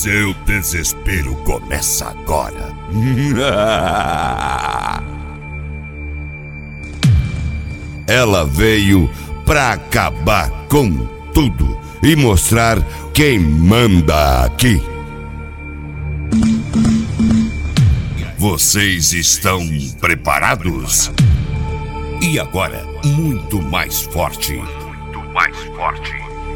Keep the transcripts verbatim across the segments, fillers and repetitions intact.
seu desespero começa agora. Ela veio pra acabar com tudo e mostrar quem manda aqui. Vocês estão preparados? E agora, muito mais forte. Muito mais forte.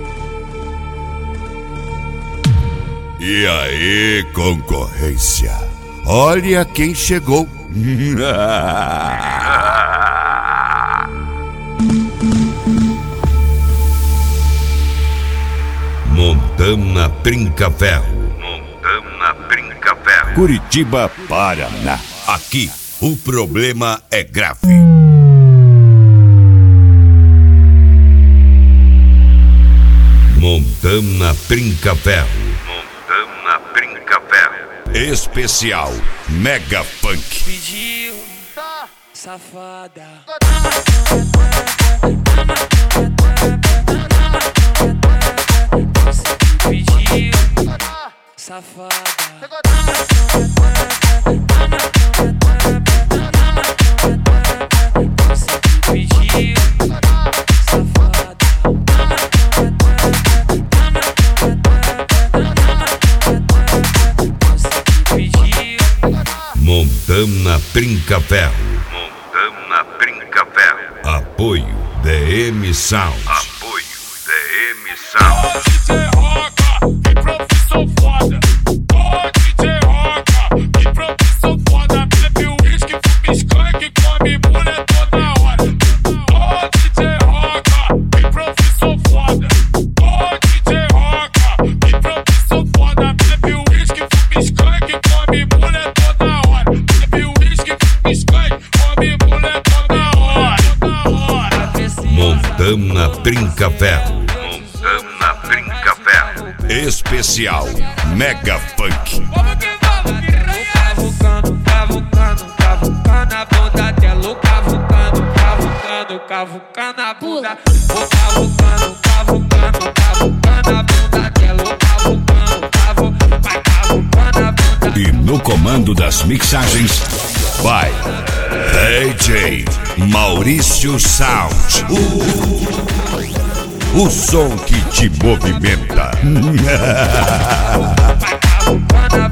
E aí, concorrência? Olha quem chegou. Montana Trinca-Ferro. Montana Trinca-Ferro. Curitiba, Paraná. Aqui, o problema é grave. Montana Trinca-Ferro. Montana Trinca-Ferro. Especial Mega Funk. Pediu, safada. Pediu, safada. Pediu, safada. Montana Trinca-Ferro. Montana Trinca-Ferro. Apoio D M Sound. Apoio D M Sound. D J Roca, que profissão foda. Ô D J Roca, que profissão foda. Bebe uísque, fuma skunk, come mulher toda hora. Ô D J Roca, que profissão foda. Ô D J Roca, que profissão foda. Bebe uísque, fuma skunk, come mulher toda hora. Bebe uísque, fuma skunk, come mulher toda hora. Montana Trinca-Ferro. Montana Trinca-Ferro. Especial Mega Funk. Cavucando, cavucando, cavucando a bunda dela. Cavucando, cavucando, cavucando a bunda. Vou cavucando, cavucando, cavucando a bunda dela. Cavucando, cavucando, vai cavucando a bunda. E no comando das mixagens, vai D J Maurício Sound. O, o som que te movimenta. Vai cavucando a